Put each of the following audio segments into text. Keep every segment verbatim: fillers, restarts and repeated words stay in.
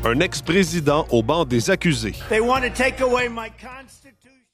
Un ex-président au banc des accusés. They want to take away my constitution.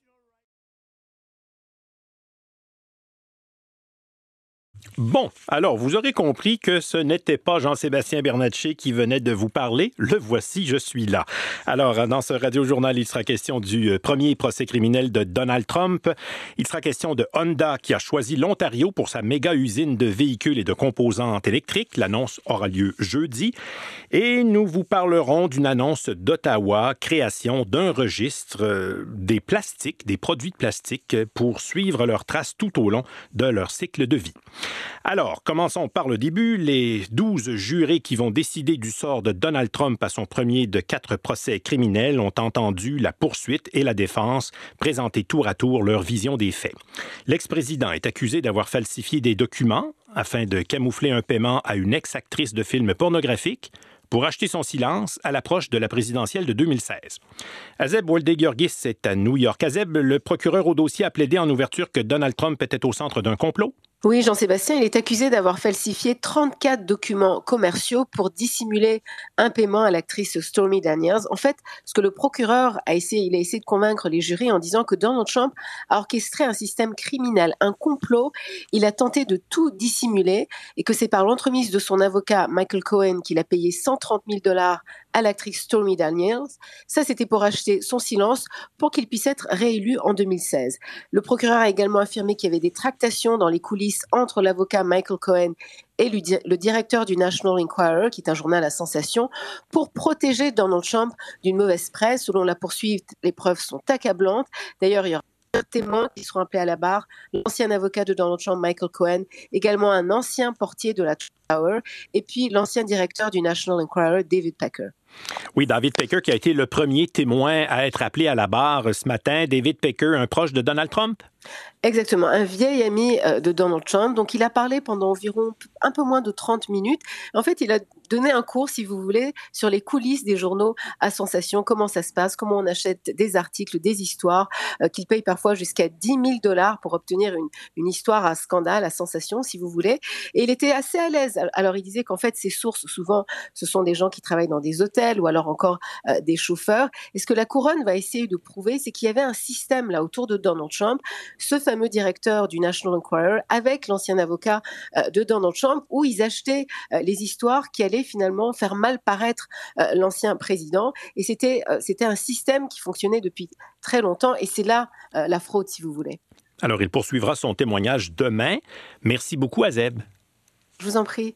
Bon, alors, vous aurez compris que ce n'était pas Jean-Sébastien Bernatchez qui venait de vous parler. Le voici, je suis là. Alors, dans ce radiojournal, il sera question du premier procès criminel de Donald Trump. Il sera question de Honda qui a choisi l'Ontario pour sa méga-usine de véhicules et de composantes électriques. L'annonce aura lieu jeudi. Et nous vous parlerons d'une annonce d'Ottawa, création d'un registre euh, des plastiques, des produits de plastique pour suivre leurs traces tout au long de leur cycle de vie. Alors, commençons par le début. Les douze jurés qui vont décider du sort de Donald Trump à son premier de quatre procès criminels ont entendu la poursuite et la défense présenter tour à tour leur vision des faits. L'ex-président est accusé d'avoir falsifié des documents afin de camoufler un paiement à une ex-actrice de films pornographiques pour acheter son silence à l'approche de la présidentielle de deux mille seize. Azeb Wolde-Giorgis est à New York. Azeb, le procureur au dossier a plaidé en ouverture que Donald Trump était au centre d'un complot. Oui, Jean-Sébastien, il est accusé d'avoir falsifié trente-quatre documents commerciaux pour dissimuler un paiement à l'actrice Stormy Daniels. En fait, ce que le procureur a essayé, il a essayé de convaincre les jurys en disant que Donald Trump a orchestré un système criminel, un complot. Il a tenté de tout dissimuler et que c'est par l'entremise de son avocat Michael Cohen qu'il a payé cent trente mille dollars à l'actrice Stormy Daniels. Ça, c'était pour acheter son silence pour qu'il puisse être réélu en deux mille seize. Le procureur a également affirmé qu'il y avait des tractations dans les coulisses entre l'avocat Michael Cohen et le directeur du National Enquirer, qui est un journal à sensation, pour protéger Donald Trump d'une mauvaise presse. Selon la poursuite, les preuves sont accablantes. D'ailleurs, il y aura deux témoins qui seront appelés à la barre, l'ancien avocat de Donald Trump, Michael Cohen, également un ancien portier de la Tower, et puis l'ancien directeur du National Enquirer, David Pecker. Oui, David Pecker qui a été le premier témoin à être appelé à la barre ce matin. David Pecker, un proche de Donald Trump? Exactement, un vieil ami de Donald Trump. Donc, il a parlé pendant environ un peu moins de trente minutes. En fait, il a donné un cours, si vous voulez, sur les coulisses des journaux à sensation, comment ça se passe, comment on achète des articles, des histoires, euh, qu'il paye parfois jusqu'à dix mille dollars pour obtenir une, une histoire à scandale, à sensation, si vous voulez. Et il était assez à l'aise. Alors, il disait qu'en fait, ses sources, souvent, ce sont des gens qui travaillent dans des hôtels ou alors encore euh, des chauffeurs. Et ce que la couronne va essayer de prouver, c'est qu'il y avait un système là autour de Donald Trump, ce fameux directeur du National Enquirer avec l'ancien avocat euh, de Donald Trump, où ils achetaient euh, les histoires qui allaient finalement faire mal paraître euh, l'ancien président. Et c'était, euh, c'était un système qui fonctionnait depuis très longtemps. Et c'est là euh, la fraude, si vous voulez. Alors, il poursuivra son témoignage demain. Merci beaucoup, Azeb. Je vous en prie.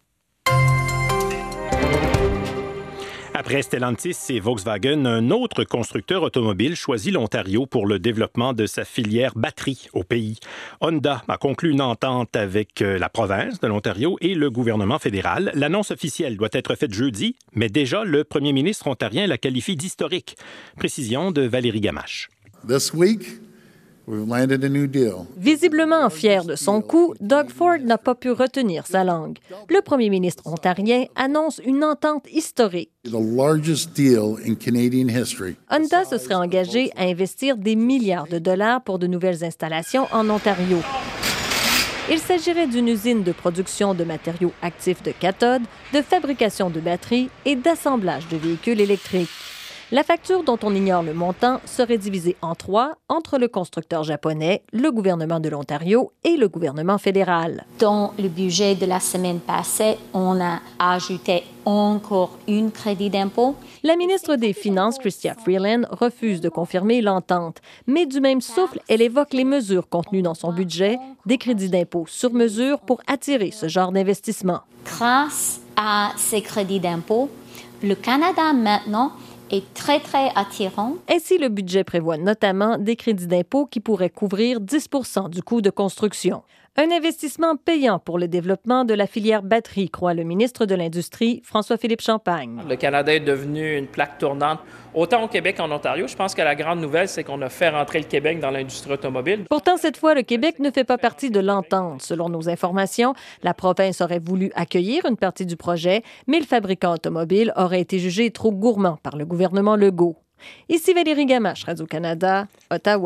Après Stellantis et Volkswagen, un autre constructeur automobile choisit l'Ontario pour le développement de sa filière batterie au pays. Honda a conclu une entente avec la province de l'Ontario et le gouvernement fédéral. L'annonce officielle doit être faite jeudi, mais déjà le premier ministre ontarien la qualifie d'historique. Précision de Valérie Gamache. This week, we've landed a new deal. Visiblement fier de son coup, Doug Ford n'a pas pu retenir sa langue. Le premier ministre ontarien annonce une entente historique. The largest deal in Canadian history. Honda se serait engagé à investir des milliards de dollars pour de nouvelles installations en Ontario. Il s'agirait d'une usine de production de matériaux actifs de cathode, de fabrication de batteries et d'assemblage de véhicules électriques. La facture, dont on ignore le montant, serait divisée en trois entre le constructeur japonais, le gouvernement de l'Ontario et le gouvernement fédéral. Dans le budget de la semaine passée, on a ajouté encore une crédit d'impôt. La ministre des Finances, Chrystia Freeland, refuse de confirmer l'entente, mais du même souffle, elle évoque les mesures contenues dans son budget, des crédits d'impôt sur mesure pour attirer ce genre d'investissement. Grâce à ces crédits d'impôt, le Canada maintenant est très, très attirant. Ainsi, le budget prévoit notamment des crédits d'impôt qui pourraient couvrir dix pour cent du coût de construction. Un investissement payant pour le développement de la filière batterie, croit le ministre de l'Industrie, François-Philippe Champagne. Le Canada est devenu une plaque tournante, autant au Québec qu'en Ontario. Je pense que la grande nouvelle, c'est qu'on a fait rentrer le Québec dans l'industrie automobile. Pourtant, cette fois, le Québec ne fait pas partie de l'entente. Selon nos informations, la province aurait voulu accueillir une partie du projet, mais le fabricant automobile aurait été jugé trop gourmand par le gouvernement Legault. Ici Valérie Gamache, Radio-Canada, Ottawa.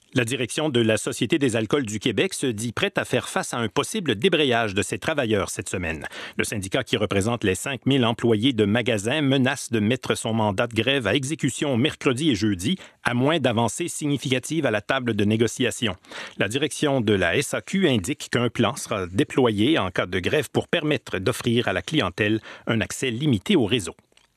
La direction de la Société des alcools du Québec se dit prête à faire face à un possible débrayage de ses travailleurs cette semaine. Le syndicat qui représente les cinq mille employés de magasins menace de mettre son mandat de grève à exécution mercredi et jeudi, à moins d'avancées significatives à la table de négociation. La direction de la S A Q indique qu'un plan sera déployé en cas de grève pour permettre d'offrir à la clientèle un accès limité au réseau.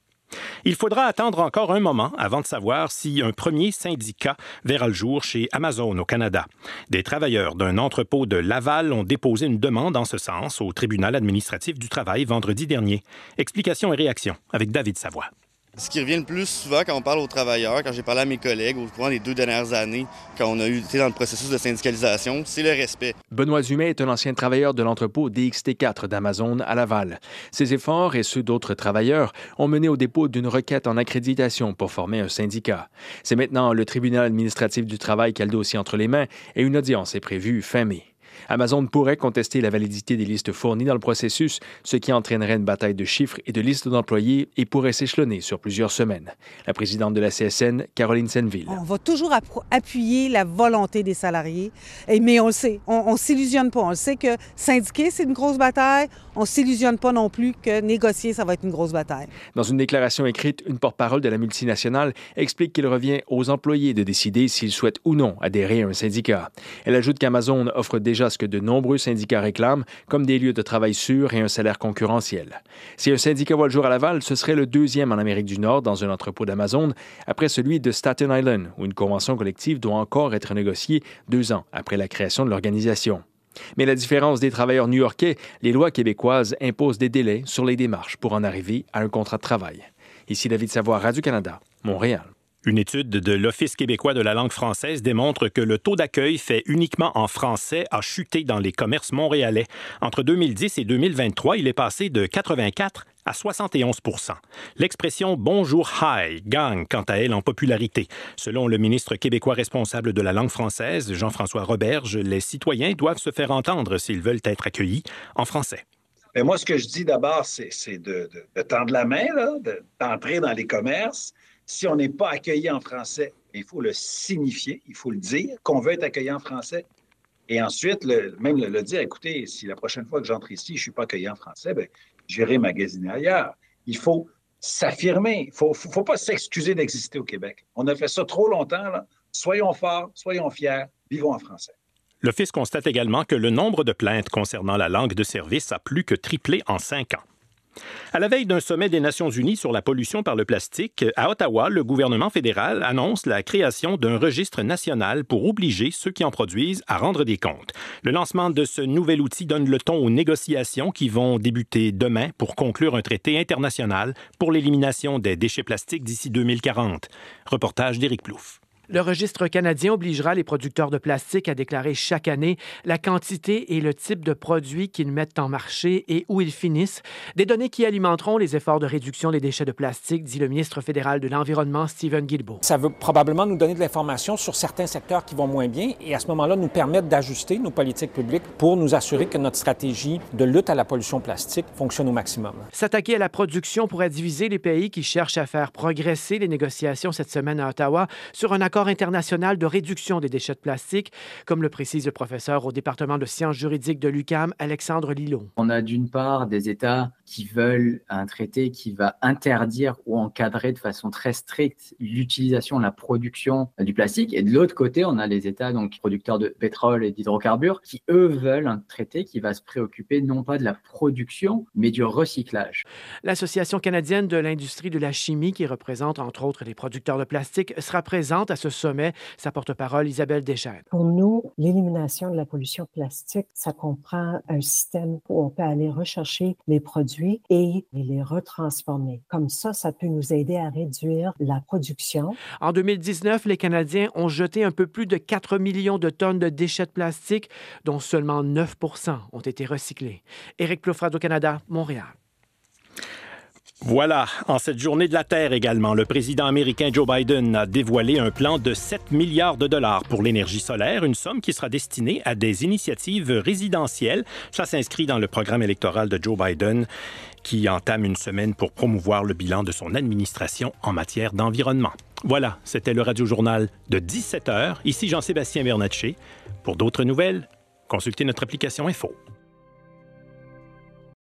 Il faudra attendre encore un moment avant de savoir si un premier syndicat verra le jour chez Amazon au Canada. Des travailleurs d'un entrepôt de Laval ont déposé une demande en ce sens au tribunal administratif du travail vendredi dernier. Explications et réactions avec David Savoie. Ce qui revient le plus souvent quand on parle aux travailleurs, quand j'ai parlé à mes collègues au courant des deux dernières années, quand on a eu été dans le processus de syndicalisation, c'est le respect. Benoît Zumet est un ancien travailleur de l'entrepôt D X T quatre d'Amazon à Laval. Ses efforts et ceux d'autres travailleurs ont mené au dépôt d'une requête en accréditation pour former un syndicat. C'est maintenant le tribunal administratif du travail qui a le dossier entre les mains et une audience est prévue fin mai. Amazon pourrait contester la validité des listes fournies dans le processus, ce qui entraînerait une bataille de chiffres et de listes d'employés et pourrait s'échelonner sur plusieurs semaines. La présidente de la C S N, Caroline Senneville. On va toujours appuyer la volonté des salariés, mais on le sait, on ne s'illusionne pas. On le sait que syndiquer, c'est une grosse bataille. On ne s'illusionne pas non plus que négocier, ça va être une grosse bataille. Dans une déclaration écrite, une porte-parole de la multinationale explique qu'il revient aux employés de décider s'ils souhaitent ou non adhérer à un syndicat. Elle ajoute qu'Amazon offre déjà ce que de nombreux syndicats réclament, comme des lieux de travail sûrs et un salaire concurrentiel. Si un syndicat voit le jour à Laval, ce serait le deuxième en Amérique du Nord dans un entrepôt d'Amazon, après celui de Staten Island, où une convention collective doit encore être négociée deux ans après la création de l'organisation. Mais la différence des travailleurs new-yorkais, les lois québécoises imposent des délais sur les démarches pour en arriver à un contrat de travail. Ici David Savoie, Radio-Canada, Montréal. Une étude de l'Office québécois de la langue française démontre que le taux d'accueil fait uniquement en français a chuté dans les commerces montréalais. Entre deux mille dix et deux mille vingt-trois, il est passé de quatre-vingt-quatre à soixante et onze pour cent. L'expression « bonjour hi » gagne quant à elle en popularité. Selon le ministre québécois responsable de la langue française, Jean-François Roberge, les citoyens doivent se faire entendre s'ils veulent être accueillis en français. Mais moi, ce que je dis d'abord, c'est, c'est de, de, de tendre la main, là, de, d'entrer dans les commerces. Si on n'est pas accueilli en français, il faut le signifier, il faut le dire, qu'on veut être accueilli en français. Et ensuite, le, même le, le dire, écoutez, si la prochaine fois que j'entre ici, je ne suis pas accueilli en français, bien, j'irai magasiner ailleurs. Il faut s'affirmer. Il ne faut, faut, faut pas s'excuser d'exister au Québec. On a fait ça trop longtemps, là. Soyons forts, soyons fiers, vivons en français. L'Office constate également que le nombre de plaintes concernant la langue de service a plus que triplé en cinq ans. À la veille d'un sommet des Nations unies sur la pollution par le plastique, à Ottawa, le gouvernement fédéral annonce la création d'un registre national pour obliger ceux qui en produisent à rendre des comptes. Le lancement de ce nouvel outil donne le ton aux négociations qui vont débuter demain pour conclure un traité international pour l'élimination des déchets plastiques d'ici deux mille quarante. Reportage d'Éric Plouffe. Le registre canadien obligera les producteurs de plastique à déclarer chaque année la quantité et le type de produits qu'ils mettent en marché et où ils finissent, des données qui alimenteront les efforts de réduction des déchets de plastique, dit le ministre fédéral de l'Environnement, Stephen Guilbeault. Ça veut probablement nous donner de l'information sur certains secteurs qui vont moins bien et à ce moment-là, nous permettre d'ajuster nos politiques publiques pour nous assurer que notre stratégie de lutte à la pollution plastique fonctionne au maximum. S'attaquer à la production pourrait diviser les pays qui cherchent à faire progresser les négociations cette semaine à Ottawa sur un accord international de réduction des déchets de plastique, comme le précise le professeur au département de sciences juridiques de l'U Q A M, Alexandre Lilot. On a d'une part des États qui veulent un traité qui va interdire ou encadrer de façon très stricte l'utilisation, la production du plastique. Et de l'autre côté, on a les États donc producteurs de pétrole et d'hydrocarbures qui, eux, veulent un traité qui va se préoccuper non pas de la production, mais du recyclage. L'Association canadienne de l'industrie de la chimie, qui représente entre autres les producteurs de plastique, sera présente à ce sommet. Sa porte-parole, Isabelle Deschênes. Pour nous, l'élimination de la pollution plastique, ça comprend un système où on peut aller rechercher les produits et les retransformer. Comme ça, ça peut nous aider à réduire la production. En deux mille dix-neuf, les Canadiens ont jeté un peu plus de quatre millions de tonnes de déchets de plastique, dont seulement neuf pour cent ont été recyclés. Éric Plouffe, Radio-Canada, Montréal. Voilà, en cette journée de la Terre également, le président américain Joe Biden a dévoilé un plan de sept milliards de dollars pour l'énergie solaire, une somme qui sera destinée à des initiatives résidentielles. Ça s'inscrit dans le programme électoral de Joe Biden qui entame une semaine pour promouvoir le bilan de son administration en matière d'environnement. Voilà, c'était le Radio-Journal de dix-sept heures. Ici Jean-Sébastien Bernatchez. Pour d'autres nouvelles, consultez notre application Info.